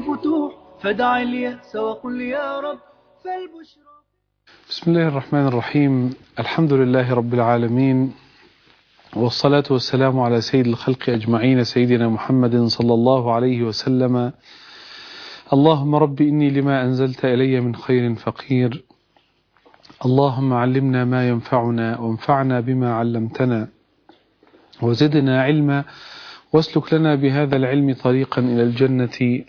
فتوح، فدع اليأس وقل يا رب فالبشرى. بسم الله الرحمن الرحيم. الحمد لله رب العالمين، والصلاة والسلام على سيد الخلق أجمعين سيدنا محمد صلى الله عليه وسلم. اللهم رب إني لما أنزلت إلي من خير فقير، اللهم علمنا ما ينفعنا وانفعنا بما علمتنا وزدنا علما، واسلك لنا بهذا العلم طريقا إلى الجنة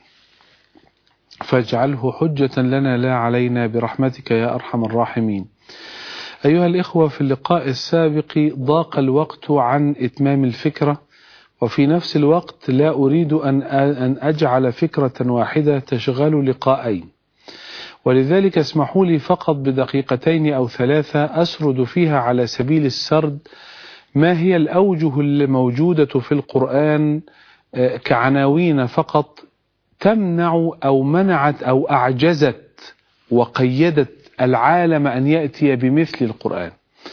فاجعله حجة لنا لا علينا برحمتك يا أرحم الراحمين. أيها الإخوة، في اللقاء السابق ضاق الوقت عن إتمام الفكرة، وفي نفس الوقت لا أريد أن أجعل فكرة واحدة تشغل لقاءين، ولذلك اسمحوا لي فقط بدقيقتين أو ثلاثة أسرد فيها على سبيل السرد ما هي الأوجه الموجودة في القرآن كعناوين فقط تمنع أو منعت أو أعجزت وقيدت العالم أن يأتي بمثل القرآن.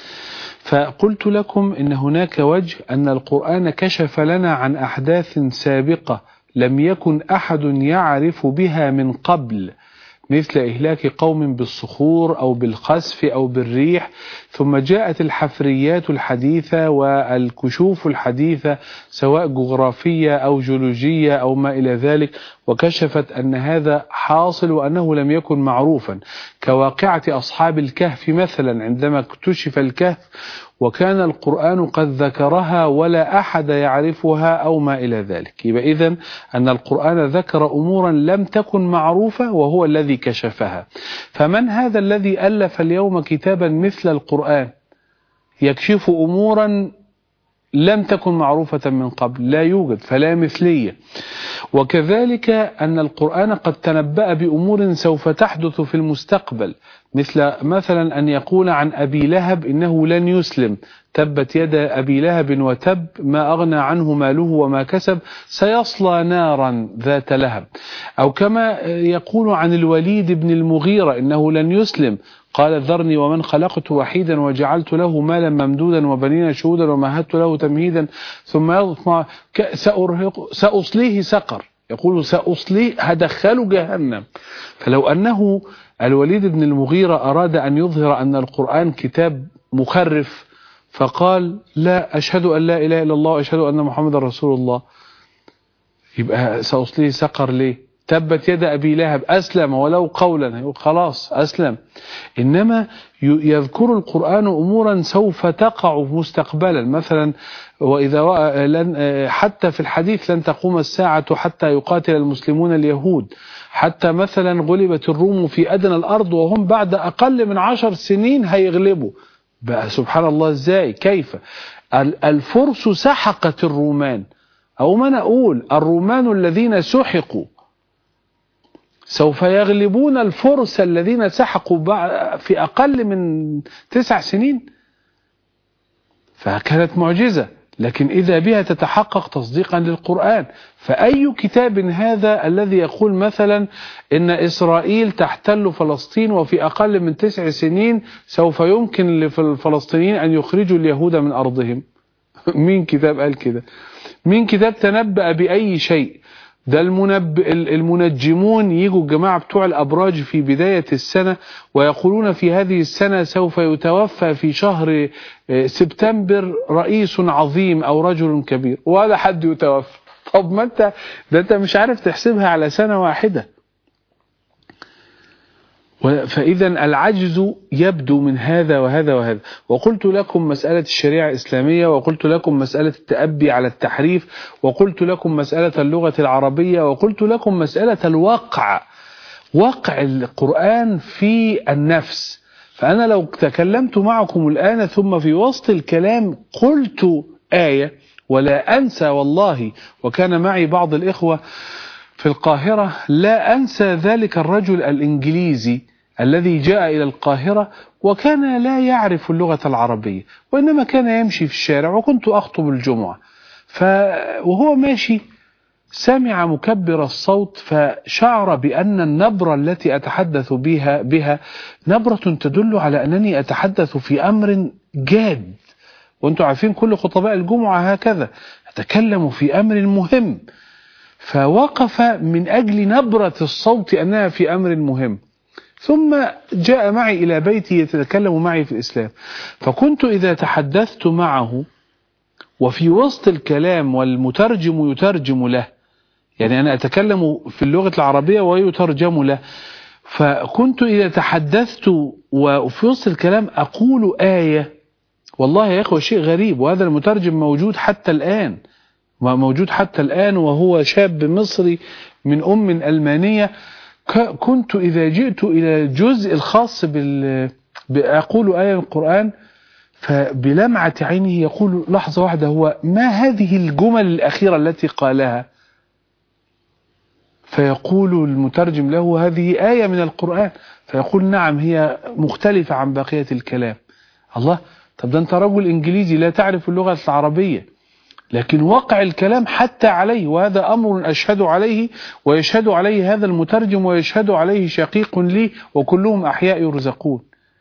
فقلت لكم إن هناك وجه أن القرآن كشف لنا عن أحداث سابقة لم يكن أحد يعرف بها من قبل، مثل إهلاك قوم بالصخور أو بالخسف أو بالريح، ثم جاءت الحفريات الحديثة والكشوف الحديثة سواء جغرافية أو جيولوجية أو ما إلى ذلك، وكشفت أن هذا حاصل وأنه لم يكن معروفا، كواقعة أصحاب الكهف مثلا، عندما اكتشف الكهف وكان القرآن قد ذكرها ولا أحد يعرفها أو ما إلى ذلك. يبقى إذن أن القرآن ذكر أمورا لم تكن معروفة وهو الذي كشفها. فمن هذا الذي ألف اليوم كتابا مثل القرآن يكشف أمورا لم تكن معروفة من قبل؟ لا يوجد، فلا مثلية. وكذلك أن القرآن قد تنبأ بأمور سوف تحدث في المستقبل، مثلا أن يقول عن أبي لهب إنه لن يسلم، تبت يد أبي لهب وتب ما أغنى عنه ماله وما كسب سيصلى نارا ذات لهب. أو كما يقول عن الوليد بن المغيرة إنه لن يسلم، قال ذرني ومن خلقت وحيدا وجعلت له مالا ممدودا وبنين شهودا ومهدت له تمهيدا ثم يطمع سأصليه سقر، يقول سأصليه هدخله جهنم. فلو أنه الوليد بن المغيرة أراد أن يظهر أن القرآن كتاب مخرف فقال لا أشهد أن لا إله إلا الله وأشهد أن محمد رسول الله، يبقى سأصليه سقر ليه؟ تبت يد أبي لهب أسلم ولو قولا، يقول خلاص أسلم. إنما يذكر القرآن أمورا سوف تقع مستقبلا، مثلا وإذا حتى في الحديث لن تقوم الساعة حتى يقاتل المسلمون اليهود، حتى مثلا غلبت الروم في أدنى الأرض وهم بعد أقل من 10 سنين هيغلبوا. بقى سبحان الله إزاي كيف الفرس سحقت الرومان، أو ما نقول الرومان الذين سحقوا سوف يغلبون الفرس الذين سحقوا في أقل من 9 سنين. فكانت معجزة، لكن إذا بها تتحقق تصديقا للقرآن. فأي كتاب هذا الذي يقول مثلا إن إسرائيل تحتل فلسطين وفي أقل من 9 سنين سوف يمكن للفلسطينيين أن يخرجوا اليهود من أرضهم؟ مين كتاب قال كده؟ مين كتاب تنبأ بأي شيء؟ ده المنجمون يجوا الجماعة بتوع الأبراج في بداية السنة ويقولون في هذه السنة سوف يتوفى في شهر سبتمبر رئيس عظيم أو رجل كبير، ولا حد يتوفى. طب ما انت مش عارف تحسبها على سنة واحدة. فإذا العجز يبدو من هذا وهذا وهذا. وقلت لكم مسألة الشريعة الإسلامية، وقلت لكم مسألة التأبي على التحريف، وقلت لكم مسألة اللغة العربية، وقلت لكم مسألة الوقع، وقع القرآن في النفس. فأنا لو تكلمت معكم الآن ثم في وسط الكلام قلت آية، ولا أنسى والله، وكان معي بعض الإخوة في القاهرة، لا أنسى ذلك الرجل الإنجليزي الذي جاء إلى القاهرة وكان لا يعرف اللغة العربية، وإنما كان يمشي في الشارع وكنت أخطب الجمعة، وهو ماشي سمع مكبر الصوت فشعر بأن النبرة التي أتحدث بها نبرة تدل على أنني أتحدث في أمر جاد. وأنتم عارفين كل خطباء الجمعة هكذا، أتكلم في أمر مهم. فوقف من أجل نبرة الصوت أنها في أمر مهم. ثم جاء معي إلى بيتي يتكلم معي في الإسلام، فكنت إذا تحدثت معه وفي وسط الكلام والمترجم يترجم له، يعني أنا أتكلم في اللغة العربية ويترجم له، فكنت إذا تحدثت وفي وسط الكلام أقول آية، والله يا أخوة شيء غريب، وهذا المترجم موجود حتى الآن وهو شاب مصري من أم ألمانية. كنت إذا جئت إلى الجزء الخاص أقول آية من القرآن، فبلمعة عينه يقول لحظة واحدة، هو ما هذه الجمل الأخيرة التي قالها؟ فيقول المترجم له هذه آية من القرآن، فيقول نعم هي مختلفة عن بقية الكلام. الله، طب ده أنت رجل إنجليزي لا تعرف اللغة العربية، لكن وقع الكلام حتى عليه، وهذا أمر أشهد عليه ويشهد عليه هذا المترجم ويشهد عليه شقيق لي وكلهم أحياء يرزقون.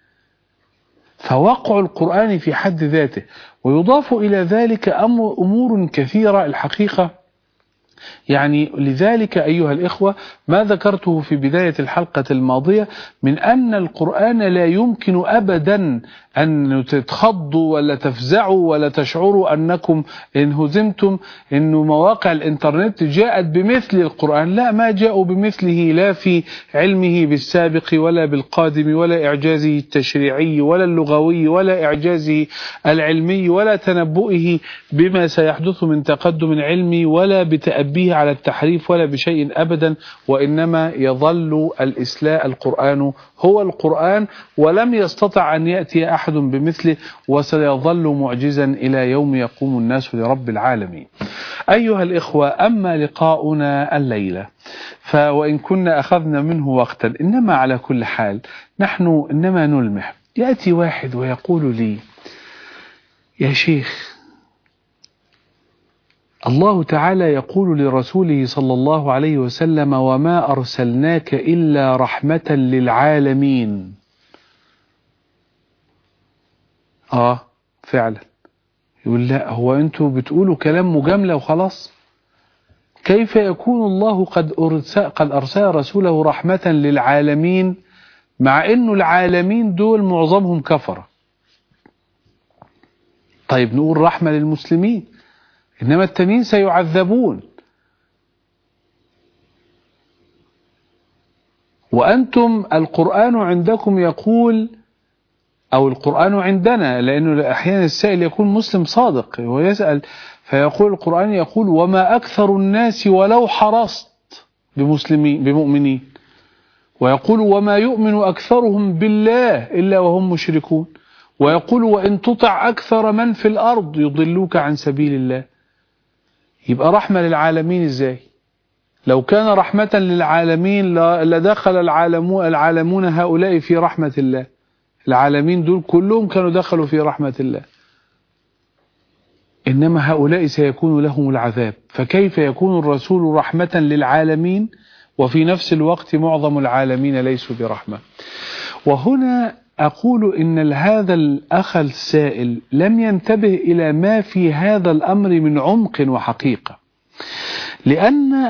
فوقع القرآن في حد ذاته، ويضاف إلى ذلك أمور كثيرة الحقيقة. يعني لذلك أيها الإخوة ما ذكرته في بداية الحلقة الماضية من أن القرآن لا يمكن أبدا أن تتخضوا ولا تفزعوا ولا تشعروا أنكم انهزمتم، أن مواقع الإنترنت جاءت بمثل القرآن. لا، ما جاءوا بمثله، لا في علمه بالسابق ولا بالقادم ولا إعجازه التشريعي ولا اللغوي ولا إعجازه العلمي ولا تنبؤه بما سيحدث من تقدم علمي ولا بتأبيه على التحريف ولا بشيء أبدا، وإنما يظل القرآن هو القرآن، ولم يستطع أن يأتي أحد بمثله، وسيظل معجزا إلى يوم يقوم الناس لرب العالمين. أيها الإخوة، أما لقاؤنا الليلة وإن كنا أخذنا منه وقتا، إنما على كل حال نحن إنما نلمح. يأتي واحد ويقول لي يا شيخ، الله تعالى يقول لرسوله صلى الله عليه وسلم وما أرسلناك إلا رحمة للعالمين. فعلا. يقول لا، هو أنتوا بتقولوا كلام مجاملة وخلاص؟ كيف يكون الله قد أرسل رسوله رحمة للعالمين مع أنه العالمين دول معظمهم كفرة؟ طيب نقول رحمة للمسلمين، إنما التانيين سيعذبون. وأنتم القرآن عندكم يقول، أو القرآن عندنا، لأنه أحيانا السائل يكون مسلم صادق ويسأل فيقول القرآن يقول وما أكثر الناس ولو حرصت بمؤمنين، ويقول وما يؤمن أكثرهم بالله إلا وهم مشركون، ويقول وإن تطع أكثر من في الأرض يضلوك عن سبيل الله. يبقى رحمة للعالمين إزاي؟ لو كان رحمة للعالمين لدخل العالمون هؤلاء في رحمة الله. العالمين دول كلهم كانوا دخلوا في رحمة الله، إنما هؤلاء سيكون لهم العذاب. فكيف يكون الرسول رحمة للعالمين وفي نفس الوقت معظم العالمين ليسوا برحمة؟ وهنا أقول إن هذا الأخ السائل لم ينتبه إلى ما في هذا الأمر من عمق وحقيقة، لأن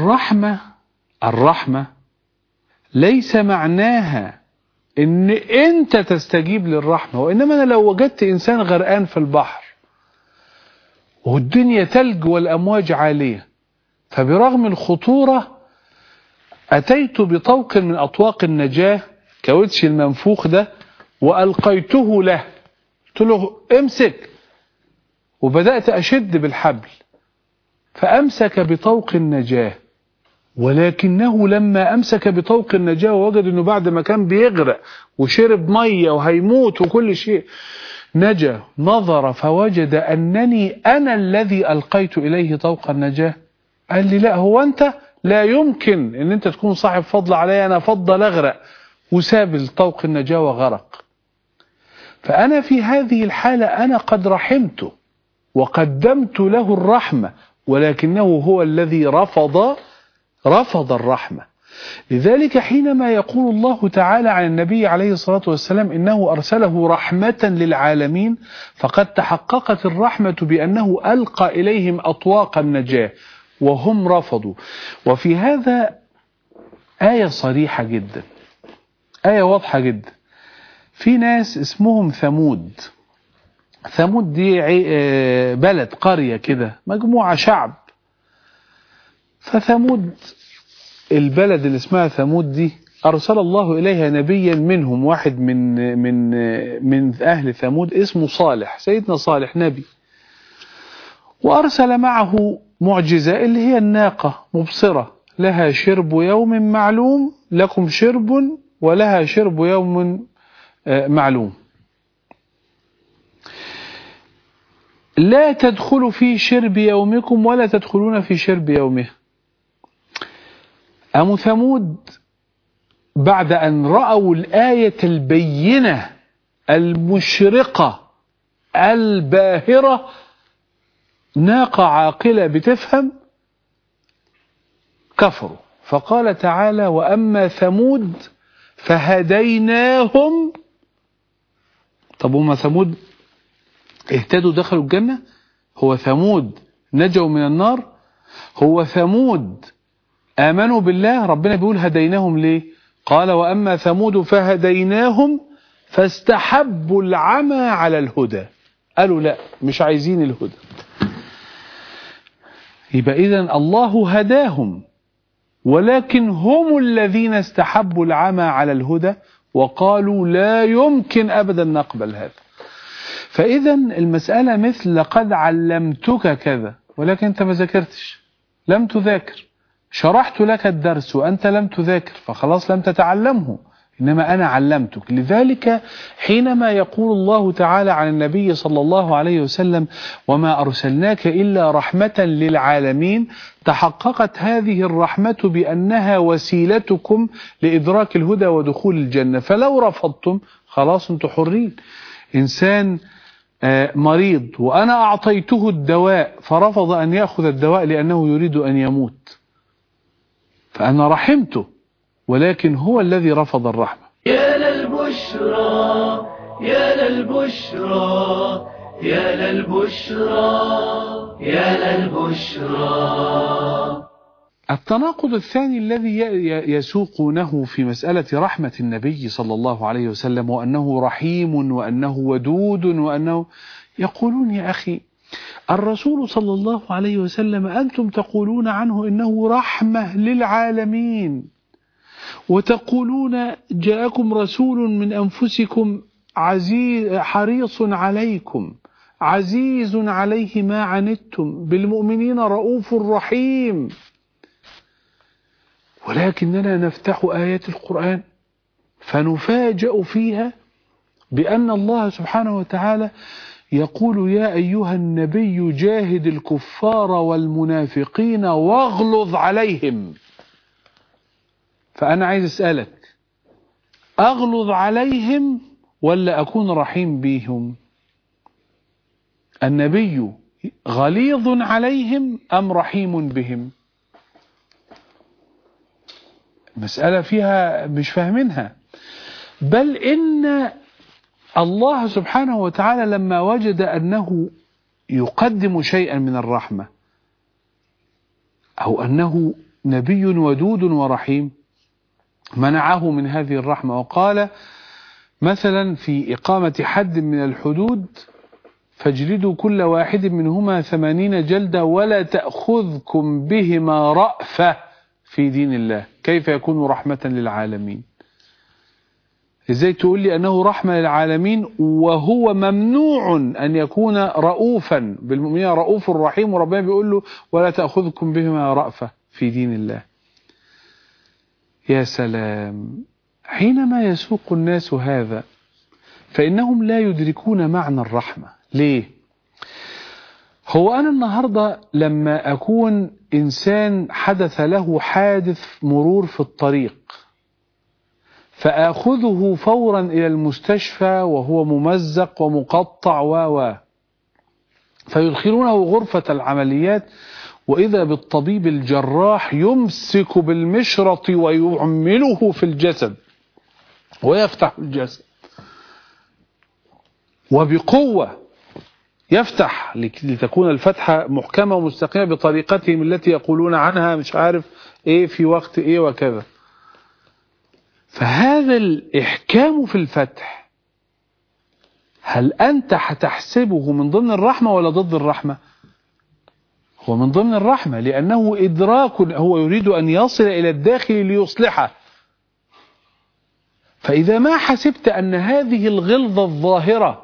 الرحمة ليس معناها إن أنت تستجيب للرحمة، وإنما أنا لو وجدت إنسان غرقان في البحر والدنيا تلج والأمواج عالية، فبرغم الخطورة أتيت بطوق من أطواق النجاة كاوتش المنفوخ ده وألقيته له، قلت له امسك، وبدأت أشد بالحبل فأمسك بطوق النجاة. ولكنه لما أمسك بطوق النجاة ووجد أنه بعد ما كان بيغرق وشرب مية وهيموت وكل شيء نجا، نظر فوجد أنني أنا الذي ألقيت إليه طوق النجاة. قال لي لا، هو أنت لا يمكن أن أنت تكون صاحب فضل علي، أنا فضل أغرق، وساب الطوق النجاة وغرق. فأنا في هذه الحالة أنا قد رحمته وقدمت له الرحمة، ولكنه هو الذي رفض الرحمة. لذلك حينما يقول الله تعالى عن النبي عليه الصلاة والسلام إنه أرسله رحمة للعالمين، فقد تحققت الرحمة بأنه ألقى إليهم أطواق النجاة، وهم رفضوا. وفي هذا آية صريحة جدا، آية واضحة جدا. في ناس اسمهم ثمود. ثمود دي بلد، قرية كده، مجموعة شعب. فثمود، البلد اللي اسمها ثمود دي، أرسل الله إليها نبيا منهم، واحد من أهل ثمود اسمه صالح، سيدنا صالح نبي. وأرسل معه معجزة اللي هي الناقة مبصرة، لها شرب يوم معلوم، لكم شرب ولها شرب يوم معلوم، لا تدخلوا في شرب يومكم ولا تدخلون في شرب يومه. أم ثمود بعد أن رأوا الآية البينة المشرقة الباهرة، ناقة عاقلة بتفهم، كفروا. فقال تعالى: وأما ثمود فهديناهم. طب هم ثمود اهتدوا دخلوا الجنة؟ هو ثمود نجوا من النار؟ هو ثمود آمنوا بالله؟ ربنا بيقول هديناهم ليه؟ قال: وأما ثمود فهديناهم فاستحبوا العمى على الهدى. قالوا لا، مش عايزين الهدى. يبقى إذن الله هداهم، ولكن هم الذين استحبوا العمى على الهدى وقالوا لا يمكن أبدا نقبل هذا. فإذا المسألة مثل لقد علمتك كذا، ولكن أنت ما ذاكرتش، لم تذاكر. شرحت لك الدرس وأنت لم تذاكر، فخلاص لم تتعلمه، إنما أنا علمتك. لذلك حينما يقول الله تعالى عن النبي صلى الله عليه وسلم: وما أرسلناك إلا رحمة للعالمين، تحققت هذه الرحمة بأنها وسيلتكم لإدراك الهدى ودخول الجنة. فلو رفضتم خلاص أنتم حرين. إنسان مريض وأنا أعطيته الدواء فرفض أن يأخذ الدواء لأنه يريد أن يموت، فأنا رحمته، ولكن هو الذي رفض الرحمة. يا للبشرى يا للبشرى يا للبشرى يا للبشرى. التناقض الثاني الذي يسوقونه في مسألة رحمة النبي صلى الله عليه وسلم، وأنه رحيم وأنه ودود وأنه، يقولون: يا أخي الرسول صلى الله عليه وسلم أنتم تقولون عنه إنه رحمة للعالمين، وتقولون جاءكم رسول من أنفسكم عزيز حريص عليكم عزيز عليه ما عنتم بالمؤمنين رؤوف رحيم، ولكننا نفتح آيات القرآن فنفاجأ فيها بأن الله سبحانه وتعالى يقول: يا أيها النبي جاهد الكفار والمنافقين واغلظ عليهم. فأنا عايز أسألك، أغلظ عليهم ولا أكون رحيم بهم؟ النبي غليظ عليهم أم رحيم بهم؟ مسألة فيها مش فاهمينها. بل إن الله سبحانه وتعالى لما وجد أنه يقدم شيئا من الرحمة، أو أنه نبي ودود ورحيم، منعه من هذه الرحمة وقال مثلا في إقامة حد من الحدود: فاجلدوا كل واحد منهما 80 جلدة ولا تأخذكم بهما رأفة في دين الله. كيف يكون رحمة للعالمين؟ ازاي تقول لي أنه رحمة للعالمين وهو ممنوع أن يكون رؤوفا بالمؤمنين رؤوف رحيم، وربنا بيقول له ولا تأخذكم بهما رأفة في دين الله؟ يا سلام. حينما يسوق الناس هذا فإنهم لا يدركون معنى الرحمة. ليه؟ هو أنا النهاردة لما أكون إنسان حدث له حادث مرور في الطريق فأخذه فورا إلى المستشفى وهو ممزق ومقطع فيدخلونه غرفة العمليات، وإذا بالطبيب الجراح يمسك بالمشرط ويعمله في الجسد ويفتح الجسد وبقوة يفتح لتكون الفتحة محكمة ومستقيمة بطريقتهم التي يقولون عنها مش عارف ايه في وقت ايه وكذا. فهذا الإحكام في الفتح هل أنت هتحسبه من ضمن الرحمة ولا ضد الرحمة؟ هو من ضمن الرحمة، لأنه إدراك، هو يريد أن يصل إلى الداخل ليصلحه. فإذا ما حسبت أن هذه الغلظة الظاهرة،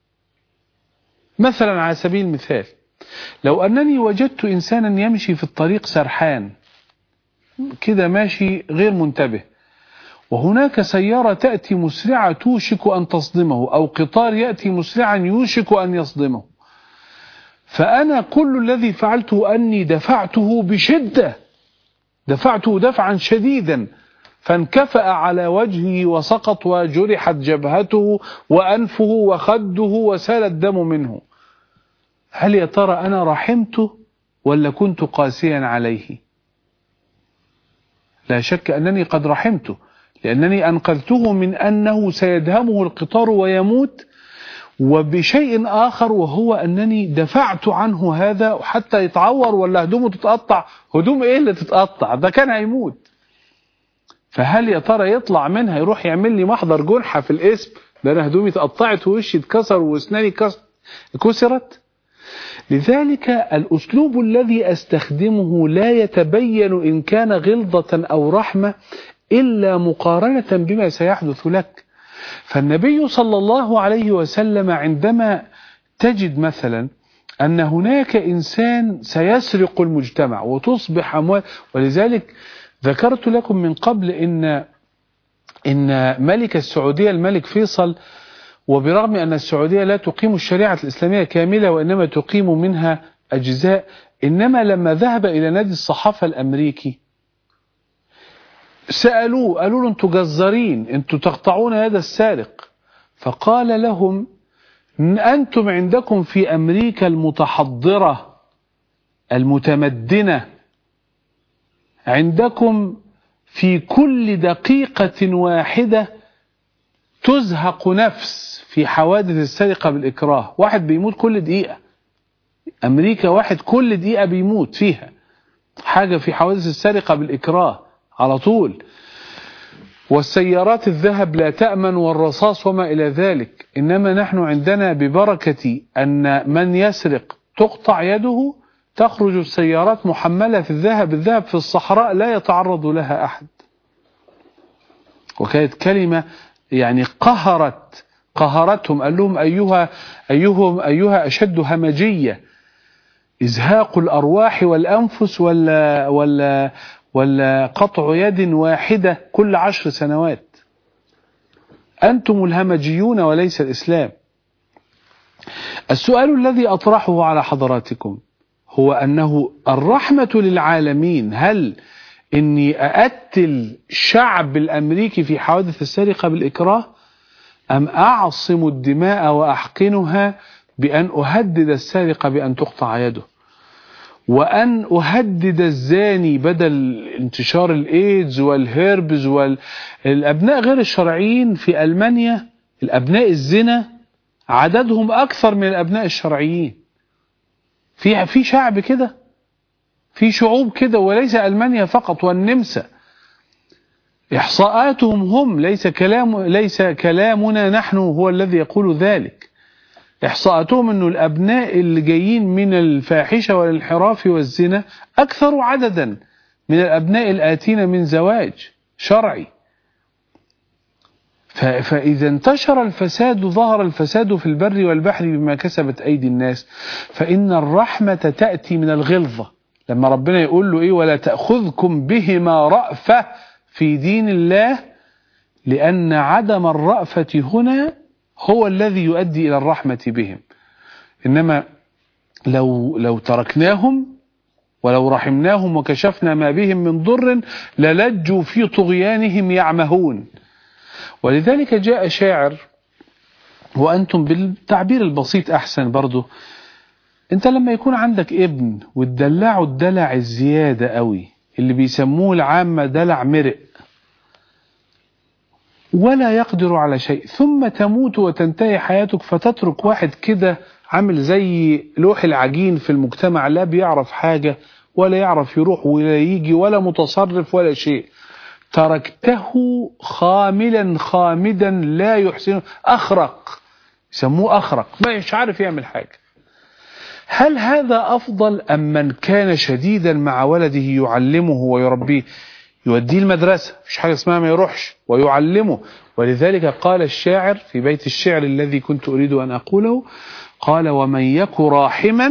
مثلا على سبيل المثال لو أنني وجدت إنسانا يمشي في الطريق سرحان كده ماشي غير منتبه، وهناك سيارة تأتي مسرعة توشك أن تصدمه، أو قطار يأتي مسرعا يوشك أن يصدمه، فأنا كل الذي فعلته أني دفعته بشدة، دفعته دفعا شديدا، فانكفأ على وجهه وسقط وجرحت جبهته وأنفه وخده وسال الدم منه. هل يا ترى أنا رحمته ولا كنت قاسيا عليه؟ لا شك أنني قد رحمته، لأنني أنقذته من أنه سيدهمه القطار ويموت، وبشيء آخر وهو أنني دفعت عنه هذا حتى يتعور ولا هدومه تتقطع. هدوم إيه اللي تتقطع؟ ده كان هيموت. فهل يا ترى يطلع منها يروح يعمل لي محضر جنحة في الاسم ده أنا هدومي اتقطعت ووشي اتكسر واسناني كسرت؟ لذلك الأسلوب الذي أستخدمه لا يتبين إن كان غلظة أو رحمة إلا مقارنة بما سيحدث لك. فالنبي صلى الله عليه وسلم عندما تجد مثلا أن هناك إنسان سيسرق المجتمع وتصبح أموال، ولذلك ذكرت لكم من قبل إن ملك السعودية الملك فيصل، وبرغم أن السعودية لا تقيم الشريعة الإسلامية كاملة وإنما تقيم منها أجزاء، إنما لما ذهب إلى نادي الصحافة الأمريكي سألوه، قالوا له أنتوا جزارين، أنتوا تقطعون يد السارق، فقال لهم أنتم عندكم في أمريكا المتحضرة المتمدنة عندكم في كل دقيقة واحدة تزهق نفس في حوادث السرقة بالإكراه، واحد بيموت كل دقيقة. أمريكا واحد كل دقيقة بيموت فيها حاجة في حوادث السرقة بالإكراه على طول. والسيارات الذهب لا تأمن والرصاص وما إلى ذلك. إنما نحن عندنا ببركة أن من يسرق تقطع يده، تخرج السيارات محملة في الذهب في الصحراء لا يتعرض لها أحد. وكانت كلمة يعني قهرتهم، قال لهم أيها أشد همجية، إزهاق الأرواح والأنفس ولا قطع يد واحدة كل 10 سنوات؟ أنتم الهمجيون وليس الإسلام. السؤال الذي أطرحه على حضراتكم هو أنه الرحمة للعالمين، هل إني أقتل الشعب الأمريكي في حوادث السرقة بالإكراه، أم أعصم الدماء وأحقنها بأن أهدد السارق بأن تقطع يده، وأن أهدد الزاني بدل انتشار الإيدز والهيربز والأبناء غير الشرعيين في ألمانيا، الأبناء الزنا عددهم أكثر من الأبناء الشرعيين. في شعب كده، في شعوب كده، وليس ألمانيا فقط والنمسا. إحصاءاتهم هم، ليس كلامنا نحن هو الذي يقول ذلك. إحصاءاتهم أنه الأبناء اللي جايين من الفاحشة والانحراف والزنا أكثر عددا من الأبناء الآتين من زواج شرعي. فإذا انتشر الفساد، ظهر الفساد في البر والبحر بما كسبت أيدي الناس، فإن الرحمة تأتي من الغلظة. لما ربنا يقول له إيه؟ ولا تأخذكم بهما رأفة في دين الله، لأن عدم الرأفة هنا هو الذي يؤدي إلى الرحمة بهم. إنما لو تركناهم ولو رحمناهم وكشفنا ما بهم من ضر للجوا في طغيانهم يعمهون. ولذلك جاء شاعر، وأنتم بالتعبير البسيط أحسن برضو، أنت لما يكون عندك ابن وتدلعه الدلع الزيادة قوي اللي بيسموه العامة دلع مرق، ولا يقدر على شيء، ثم تموت وتنتهي حياتك فتترك واحد كده عامل زي لوح العجين في المجتمع، لا بيعرف حاجة ولا يعرف يروح ولا يجي ولا متصرف ولا شيء. تركته خاملا خامدا لا يحسن، أخرق، يسموه أخرق، مش عارف يعمل حاجة. هل هذا أفضل أم من كان شديدا مع ولده يعلمه ويربيه، يوديه المدرسة، مش حاجة اسمها ما يروحش، ويعلمه؟ ولذلك قال الشاعر في بيت الشعر الذي كنت أريد أن أقوله، قال: ومن يك راحما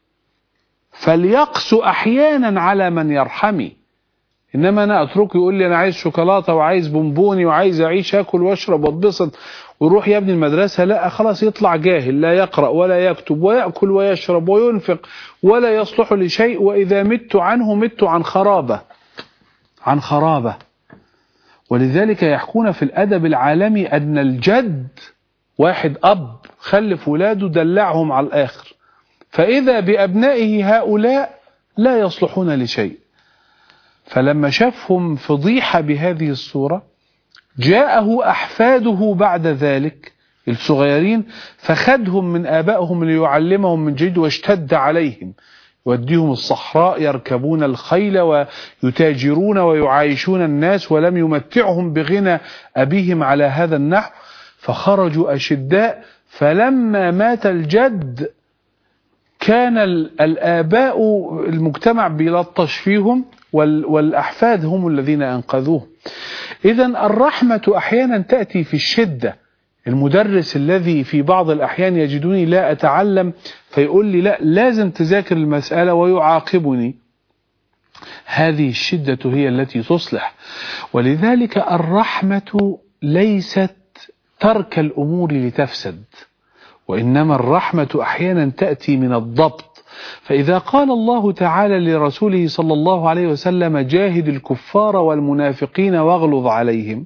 فليقس أحيانا على من يرحمي. إنما أنا أتركه يقول لي أنا عايز شوكولاتة وعايز بونبوني وعايز أعيش أكل وأشرب وأتبسط ويروح يا ابني المدرسة، لا خلاص يطلع جاهل، لا يقرأ ولا يكتب ويأكل ويشرب وينفق ولا يصلح لشيء، وإذا مت عنه مت عن خرابة، عن خرابة. ولذلك يحكون في الأدب العالمي أن الجد، واحد أب خلف ولاده دلعهم على الآخر، فإذا بأبنائه هؤلاء لا يصلحون لشيء. فلما شافهم فضيحة بهذه الصورة جاءه أحفاده بعد ذلك الصغيرين فخدهم من آبائهم ليعلمهم من جديد، واشتد عليهم، يوديهم الصحراء يركبون الخيل ويتاجرون ويعايشون الناس، ولم يمتعهم بغنى أبيهم على هذا النحو، فخرجوا أشداء. فلما مات الجد كان الآباء المجتمع بيلطش فيهم، والأحفاد هم الذين أنقذوه. إذن الرحمة أحيانا تأتي في الشدة. المدرس الذي في بعض الأحيان يجدني لا أتعلم فيقول لي لا لازم تذاكر المسألة ويعاقبني، هذه الشدة هي التي تصلح. ولذلك الرحمة ليست ترك الأمور لتفسد، وإنما الرحمة أحيانا تأتي من الضبط. فإذا قال الله تعالى لرسوله صلى الله عليه وسلم: جاهد الكفار والمنافقين واغلظ عليهم،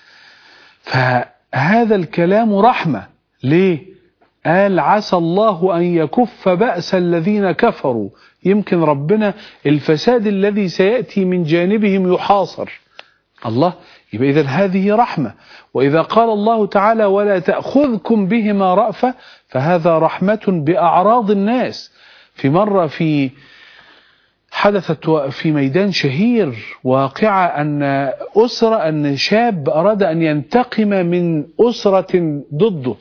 فهذا الكلام رحمة. ليه؟ قال: عسى الله أن يكف بأس الذين كفروا، يمكن ربنا الفساد الذي سيأتي من جانبهم يحاصر. الله، يبقى إذن هذه رحمة. وإذا قال الله تعالى: ولا تأخذكم بهما رأفة، فهذا رحمة بأعراض الناس. في مرة حدثت في ميدان شهير واقعة أن شاب أراد أن ينتقم من أسرة ضده،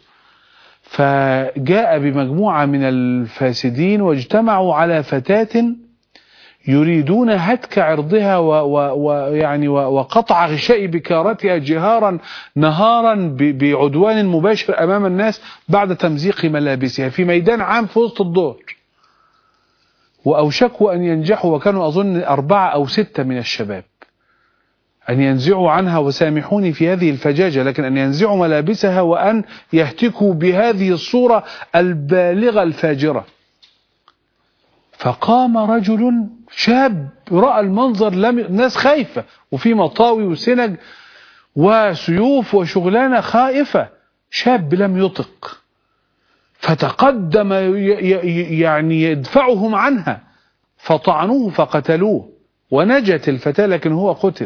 فجاء بمجموعة من الفاسدين واجتمعوا على فتاة يريدون هتك عرضها وقطع غشاء بكارتها جهارا نهارا بعدوان مباشر أمام الناس بعد تمزيق ملابسها في ميدان عام في وسط الظهر. وأوشكوا أن ينجحوا، وكانوا أظن 4 أو 6 من الشباب، أن ينزعوا عنها، وسامحوني في هذه الفجاجة، لكن أن ينزعوا ملابسها وأن يهتكوا بهذه الصورة البالغة الفاجرة. فقام رجل شاب رأى المنظر، الناس خايفة وفي مطاوي وسنج وسيوف وشغلانة خائفة، شاب لم يطق، فتقدم يدفعهم عنها، فطعنوه فقتلوه، ونجت الفتاة لكن هو قتل.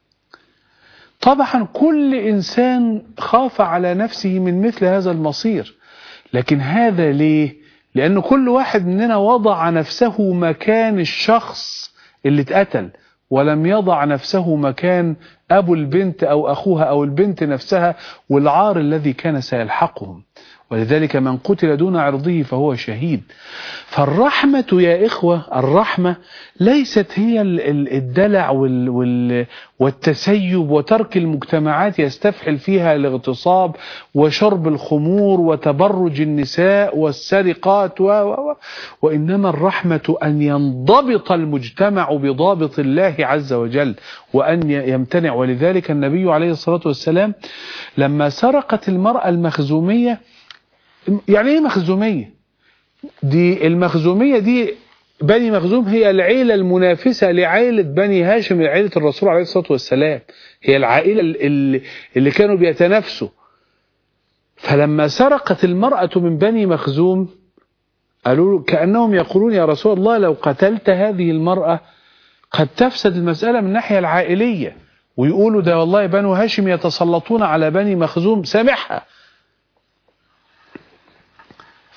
طبعا كل إنسان خاف على نفسه من مثل هذا المصير، لكن هذا ليه؟ لأن كل واحد مننا وضع نفسه مكان الشخص اللي اتقتل، ولم يضع نفسه مكان أبو البنت أو أخوها أو البنت نفسها والعار الذي كان سيلحقهم. ولذلك من قتل دون عرضه فهو شهيد. فالرحمة يا إخوة، الرحمة ليست هي الدلع والتسيب وترك المجتمعات يستفحل فيها الاغتصاب وشرب الخمور وتبرج النساء والسرقات وإنما الرحمة أن ينضبط المجتمع بضابط الله عز وجل وأن يمتنع. ولذلك النبي عليه الصلاة والسلام لما سرقت المرأة المخزومية، يعني ايه مخزومية؟ دي المخزومية دي بني مخزوم هي العيلة المنافسة لعائلة بني هاشم، عائلة الرسول عليه الصلاة والسلام، هي العائلة اللي كانوا بيتنافسوا. فلما سرقت المرأة من بني مخزوم قالوا كأنهم يقولون يا رسول الله لو قتلت هذه المرأة قد تفسد المسألة من الناحية العائلية، ويقولوا ده والله بنو هاشم يتسلطون على بني مخزوم، سامحها.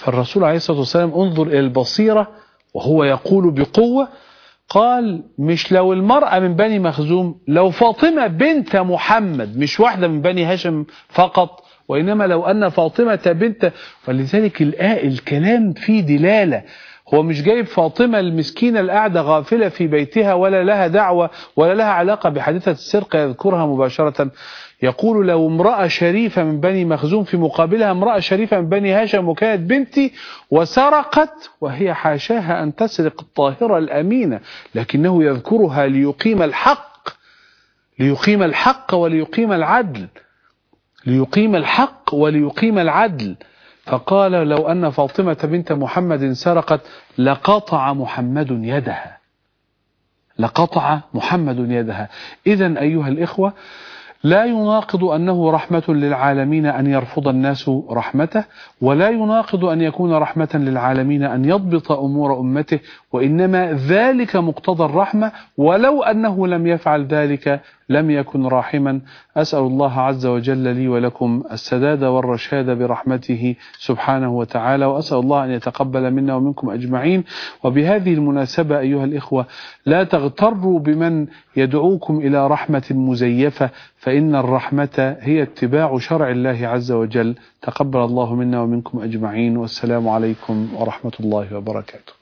فالرسول عليه الصلاة والسلام انظر إلى البصيرة وهو يقول بقوة، قال مش لو المرأة من بني مخزوم، لو فاطمة بنت محمد، مش واحدة من بني هاشم فقط، وإنما لو أن فاطمة بنت. ولذلك الكلام فيه دلالة، هو مش جايب فاطمة المسكينة القاعدة غافلة في بيتها ولا لها دعوة ولا لها علاقة بحادثة السرقة يذكرها مباشرة، يقول لو امرأة شريفة من بني مخزوم في مقابلها امرأة شريفة من بني هاشم وكانت بنتي وسرقت، وهي حاشاها أن تسرق الطاهرة الأمينة، لكنه يذكرها ليقيم الحق، ليقيم الحق وليقيم العدل، ليقيم الحق وليقيم العدل. فقال لو أن فاطمة بنت محمد سرقت لقطع محمد يدها، لقطع محمد يدها. إذن أيها الإخوة، لا يناقض أنه رحمة للعالمين أن يرفض الناس رحمته، ولا يناقض أن يكون رحمة للعالمين أن يضبط أمور أمته، وإنما ذلك مقتضى الرحمة، ولو أنه لم يفعل ذلك لم يكن راحما. أسأل الله عز وجل لي ولكم السداد والرشاد برحمته سبحانه وتعالى، وأسأل الله أن يتقبل منا ومنكم أجمعين. وبهذه المناسبة أيها الإخوة، لا تغتروا بمن يدعوكم إلى رحمة مزيفة، فإن الرحمة هي اتباع شرع الله عز وجل. تقبل الله منا ومنكم أجمعين، والسلام عليكم ورحمة الله وبركاته.